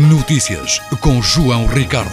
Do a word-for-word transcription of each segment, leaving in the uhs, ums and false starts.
Notícias com João Ricardo.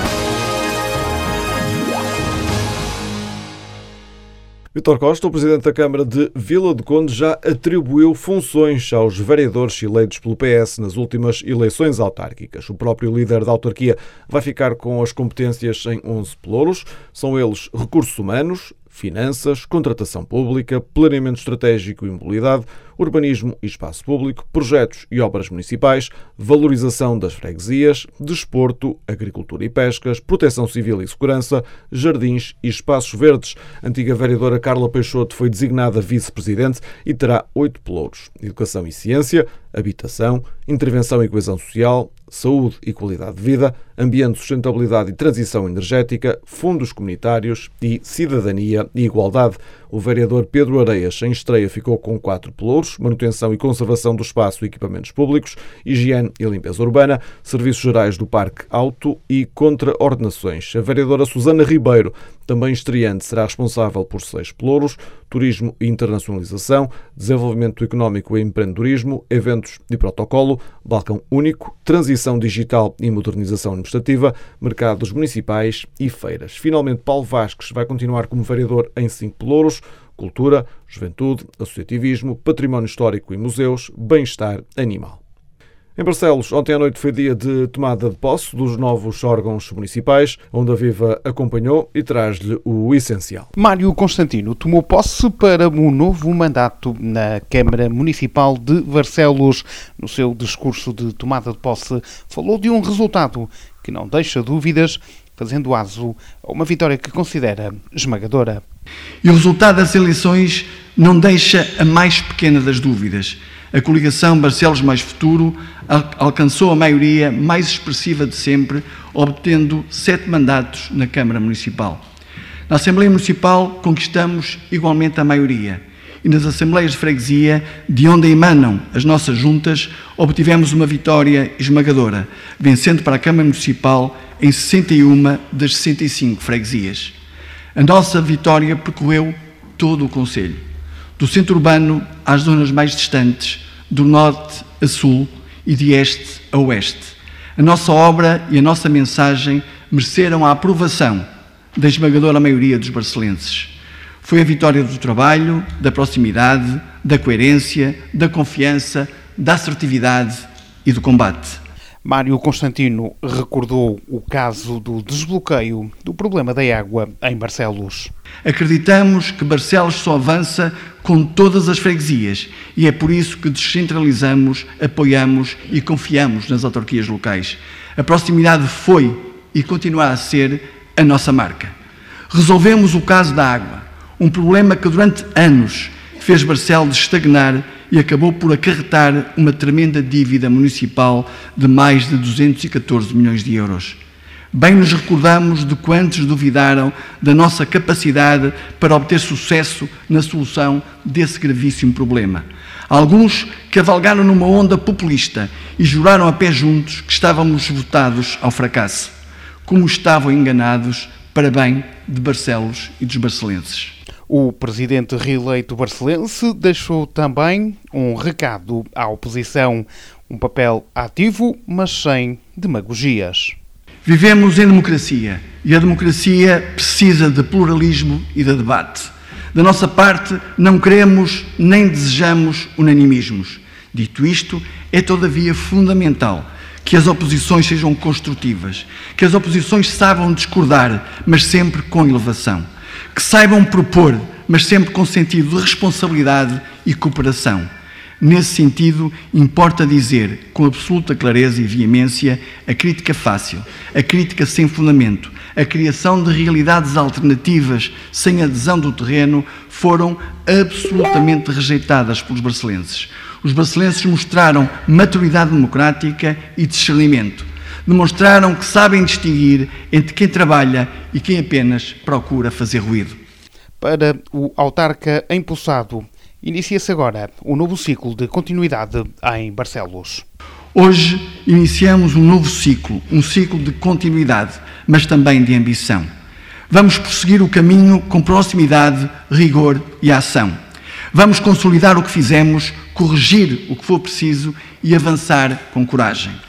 Vítor Costa, o Presidente da Câmara de Vila do Conde, já atribuiu funções aos vereadores eleitos pelo P S nas últimas eleições autárquicas. O próprio líder da autarquia vai ficar com as competências em onze pelouros. São eles recursos humanos, finanças, contratação pública, planeamento estratégico e mobilidade, urbanismo e espaço público, projetos e obras municipais, valorização das freguesias, desporto, agricultura e pescas, proteção civil e segurança, jardins e espaços verdes. A antiga vereadora Carla Peixoto foi designada vice-presidente e terá oito pelouros: educação e ciência, habitação, intervenção e coesão social, saúde e qualidade de vida, ambiente, sustentabilidade e transição energética, fundos comunitários e cidadania e igualdade. O vereador Pedro Areias, em estreia, ficou com quatro pelouros: manutenção e conservação do espaço e equipamentos públicos, higiene e limpeza urbana, serviços gerais do parque auto e contraordenações. A vereadora Susana Ribeiro, também estreante, será responsável por seis pelouros: turismo e internacionalização, desenvolvimento económico e empreendedorismo, eventos e protocolo, balcão único, transição digital e modernização administrativa, mercados municipais e feiras. Finalmente, Paulo Vasques vai continuar como vereador em cinco pelouros: cultura, juventude, associativismo, património histórico e museus, bem-estar animal. Em Barcelos, ontem à noite foi dia de tomada de posse dos novos órgãos municipais, onde a Viva acompanhou e traz-lhe o essencial. Mário Constantino tomou posse para um novo mandato na Câmara Municipal de Barcelos. No seu discurso de tomada de posse, falou de um resultado que não deixa dúvidas, fazendo aso a uma vitória que considera esmagadora. E o resultado das eleições não deixa a mais pequena das dúvidas. A coligação Barcelos Mais Futuro alcançou a maioria mais expressiva de sempre, obtendo sete mandatos na Câmara Municipal. Na Assembleia Municipal conquistamos igualmente a maioria, e nas Assembleias de Freguesia, de onde emanam as nossas juntas, obtivemos uma vitória esmagadora, vencendo para a Câmara Municipal em sessenta e uma das sessenta e cinco freguesias. A nossa vitória percorreu todo o concelho, do centro urbano às zonas mais distantes, do norte a sul e de este a oeste. A nossa obra e a nossa mensagem mereceram a aprovação da esmagadora maioria dos barcelenses. Foi a vitória do trabalho, da proximidade, da coerência, da confiança, da assertividade e do combate. Mário Constantino recordou o caso do desbloqueio do problema da água em Barcelos. Acreditamos que Barcelos só avança com todas as freguesias e é por isso que descentralizamos, apoiamos e confiamos nas autarquias locais. A proximidade foi e continuará a ser a nossa marca. Resolvemos o caso da água, um problema que durante anos fez Barcelos estagnar e acabou por acarretar uma tremenda dívida municipal de mais de duzentos e catorze milhões de euros. Bem nos recordamos de quantos duvidaram da nossa capacidade para obter sucesso na solução desse gravíssimo problema. Alguns cavalgaram numa onda populista e juraram a pé juntos que estávamos votados ao fracasso. Como estavam enganados, para bem de Barcelos e dos barcelenses. O presidente reeleito barcelense deixou também um recado à oposição, um papel ativo, mas sem demagogias. Vivemos em democracia e a democracia precisa de pluralismo e de debate. Da nossa parte, não queremos nem desejamos unanimismos. Dito isto, é todavia fundamental que as oposições sejam construtivas, que as oposições saibam discordar, mas sempre com elevação. Que saibam propor, mas sempre com sentido de responsabilidade e cooperação. Nesse sentido, importa dizer, com absoluta clareza e veemência, a crítica fácil, a crítica sem fundamento, a criação de realidades alternativas sem adesão do terreno foram absolutamente rejeitadas pelos barcelenses. Os barcelenses mostraram maturidade democrática e discernimento. Demonstraram que sabem distinguir entre quem trabalha e quem apenas procura fazer ruído. Para o autarca empossado, inicia-se agora um novo ciclo de continuidade em Barcelos. Hoje iniciamos um novo ciclo, um ciclo de continuidade, mas também de ambição. Vamos prosseguir o caminho com proximidade, rigor e ação. Vamos consolidar o que fizemos, corrigir o que for preciso e avançar com coragem.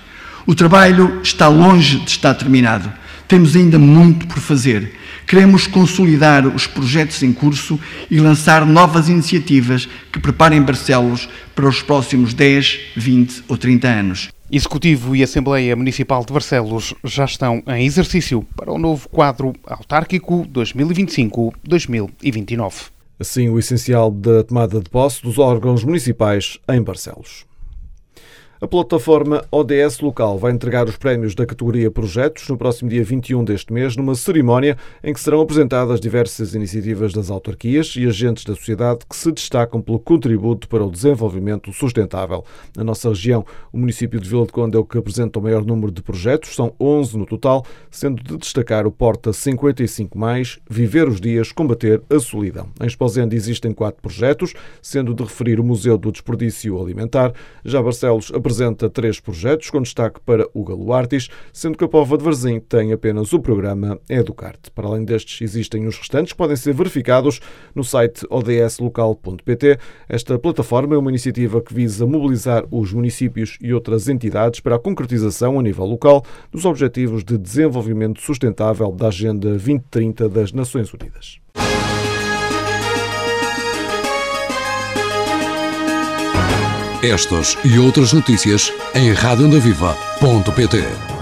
O trabalho está longe de estar terminado. Temos ainda muito por fazer. Queremos consolidar os projetos em curso e lançar novas iniciativas que preparem Barcelos para os próximos dez, vinte ou trinta anos. Executivo e Assembleia Municipal de Barcelos já estão em exercício para o novo quadro autárquico dois mil e vinte e cinco a dois mil e vinte e nove. Assim, o essencial da tomada de posse dos órgãos municipais em Barcelos. A plataforma O D S Local vai entregar os prémios da categoria Projetos no próximo dia vinte e um deste mês, numa cerimónia em que serão apresentadas diversas iniciativas das autarquias e agentes da sociedade que se destacam pelo contributo para o desenvolvimento sustentável. Na nossa região, o município de Vila de Conde é o que apresenta o maior número de projetos, são onze no total, sendo de destacar o Porta cinquenta e cinco mais, Viver os Dias, Combater a Solidão. Em Esposende existem quatro projetos, sendo de referir o Museu do Desperdício Alimentar. Já Barcelos apresenta três projetos, com destaque para o Galo Artis, sendo que a Póvoa de Varzim tem apenas o programa Educarte. Para além destes, existem os restantes que podem ser verificados no site o d s local ponto p t. Esta plataforma é uma iniciativa que visa mobilizar os municípios e outras entidades para a concretização a nível local dos Objetivos de Desenvolvimento Sustentável da Agenda vinte trinta das Nações Unidas. Estas e outras notícias em rádio onda viva ponto p t.